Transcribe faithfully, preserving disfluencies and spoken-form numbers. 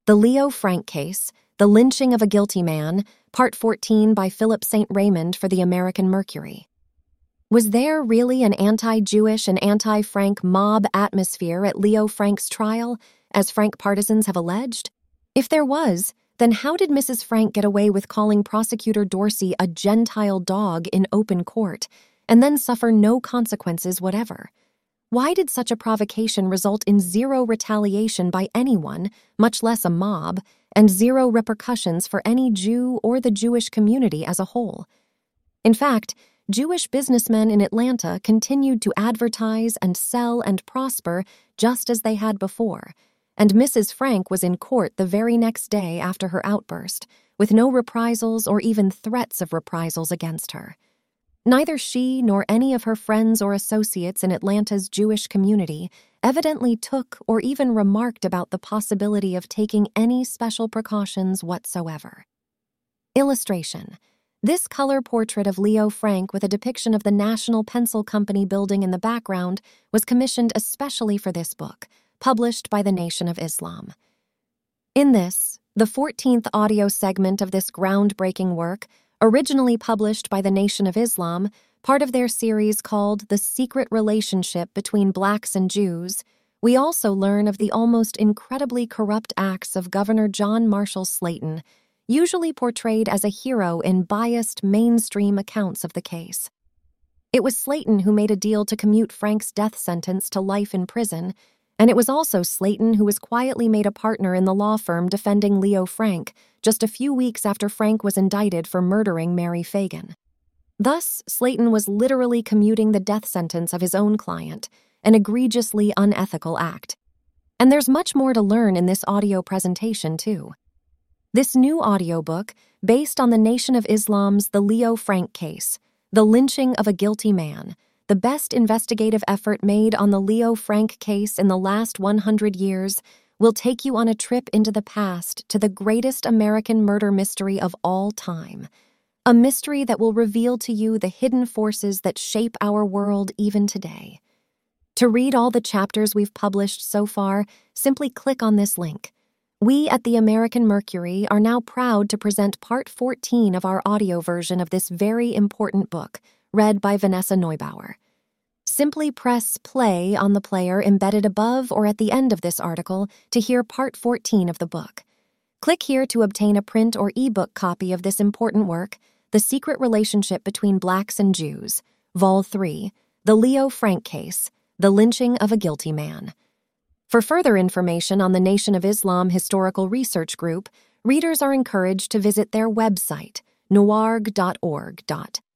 The Leo Frank Case, The Lynching of a Guilty Man, Part fourteen by Philip Saint Raymond for the American Mercury. Was there really an anti-Jewish and anti-Frank mob atmosphere at Leo Frank's trial, as Frank partisans have alleged? If there was, then how did Missus Frank get away with calling Prosecutor Dorsey a Gentile dog in open court, and then suffer no consequences whatever? Why did such a provocation result in zero retaliation by anyone, much less a mob, and zero repercussions for any Jew or the Jewish community as a whole? In fact, Jewish businessmen in Atlanta continued to advertise and sell and prosper just as they had before, and Missus Frank was in court the very next day after her outburst, with no reprisals or even threats of reprisals against her. Neither she nor any of her friends or associates in Atlanta's Jewish community evidently took or even remarked about the possibility of taking any special precautions whatsoever. Illustration. This color portrait of Leo Frank with a depiction of the National Pencil Company building in the background was commissioned especially for this book, published by the Nation of Islam. In this, the fourteenth audio segment of this groundbreaking work, originally published by the Nation of Islam, part of their series called The Secret Relationship Between Blacks and Jews, we also learn of the almost incredibly corrupt acts of Governor John Marshall Slayton, usually portrayed as a hero in biased mainstream accounts of the case. It was Slayton who made a deal to commute Frank's death sentence to life in prison, and it was also Slayton who was quietly made a partner in the law firm defending Leo Frank just a few weeks after Frank was indicted for murdering Mary Fagan. Thus, Slayton was literally commuting the death sentence of his own client, an egregiously unethical act. And there's much more to learn in this audio presentation, too. This new audiobook, based on the Nation of Islam's The Leo Frank Case, The Lynching of a Guilty Man, the best investigative effort made on the Leo Frank case in the last one hundred years, will take you on a trip into the past to the greatest American murder mystery of all time, a mystery that will reveal to you the hidden forces that shape our world even today. To read all the chapters we've published so far, simply click on this link. We at the American Mercury are now proud to present Part fourteen of our audio version of this very important book, read by Vanessa Neubauer. Simply press play on the player embedded above or at the end of this article to hear Part fourteen of the book. Click here to obtain a print or ebook copy of this important work, The Secret Relationship Between Blacks and Jews, Vol three, The Leo Frank Case, The Lynching of a Guilty Man. For further information on the Nation of Islam Historical Research Group, readers are encouraged to visit their website, nuarg dot org.